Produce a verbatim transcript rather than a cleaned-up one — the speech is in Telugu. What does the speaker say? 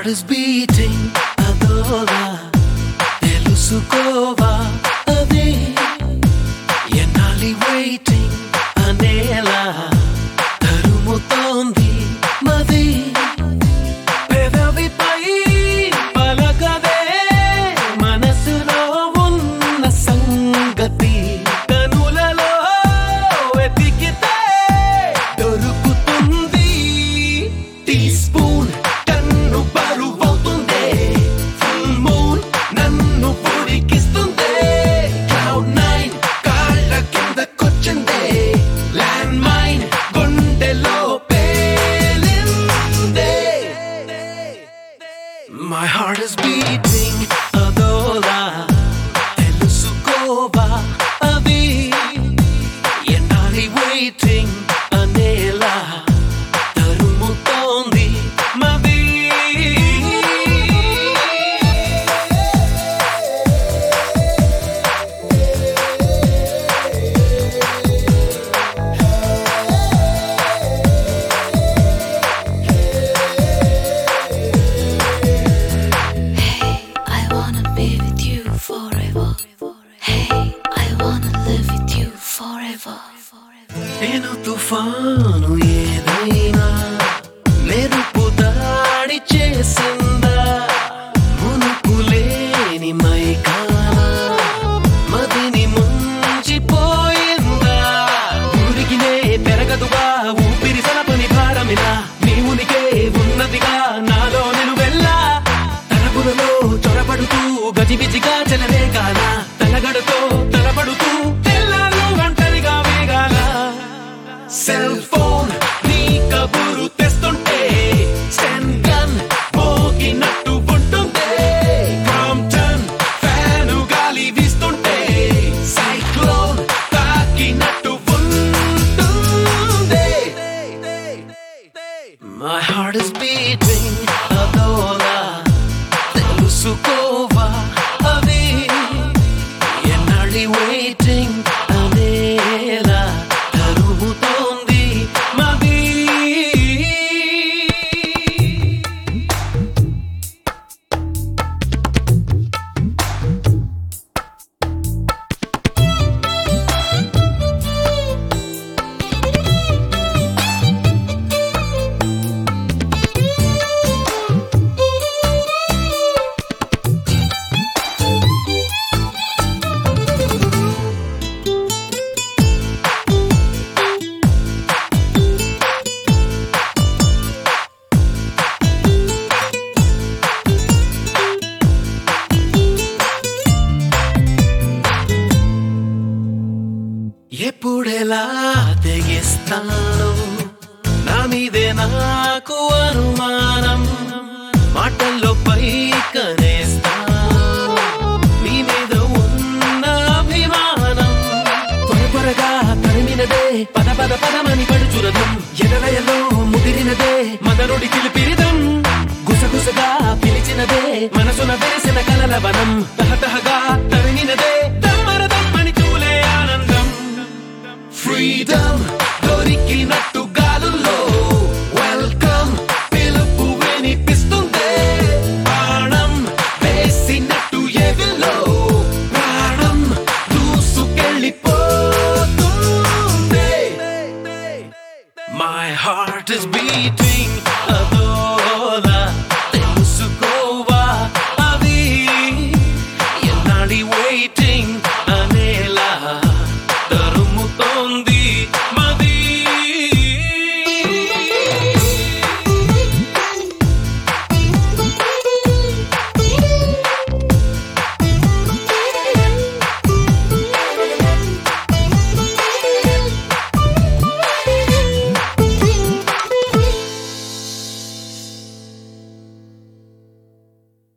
is beating అదోలా తెలుసుకోవా అదే ఎన్నాలి waiting అనేలా తరుముతోంది మది పెదవిపై పలకదే మనసులో ఉన్న సంగతి కనులలో వెతికితే దొరుకుతుంది టీ స్పూన్ కన్ను బరువవుతుంది ఫుల్ మూన్ నన్ను పొడికిస్తుంది క్లౌడ్ నైన్ కాళ్ళ కిందకొచ్చింది ల్యాండ్ మైన్ గుండెలో పేలింది My heart is beating అదోలా తెలుసుకోవా అది ఎన్నాలి waiting అనేలా తరుముతోంది మది I wanna be with you forever. Hey, I wanna live with you forever. నేను తుఫాను ఏదైనా మెరుపు దాడి చేసిందా మునుకులేని మైకాన మదిని ముంచిపోయిందా ఊరికినే పెరగదుగా ఊపిరి సలపని భారమిలా నీ ఉనికే ఉన్నదిగా నాలో నిలువెల్లా తలపులలో చొరబడుతూ గజిబిజిగా చెలరే కాల తలగడుతో తలపడుతూ తెల్లారు ఒంటరిగా వేగాల సెల్ ఫోన్ నీ కబురు తెస్తుంటే సెన్ గన్ మోగినట్టు ఉంటుంది క్రాంప్టన్ ఫ్యాను గాలి వీస్తుంటే సైక్లోన్ తాకినట్టు ఉంటుంది My heart is beating అదోలా తెలుసుకోవా అది ఎన్నాళ్ళి waiting అనేలా తరుముతోంది మది ఎప్పుడెలా తెగిస్తాను నా మీదే నాకు అనుమానం మాటల్లో పైకనేస్తాను నీ మీద ఉన్న అభిమానం త్వరగా తరిమినదే పద పద పదమని పడుచురదం ఎడలయలో ముదిరినదే మదనుడి చిలిపిరిదం గుసగుసగా పిలిచినదే మనసున వెలిసిన కలల వనం తహతహగా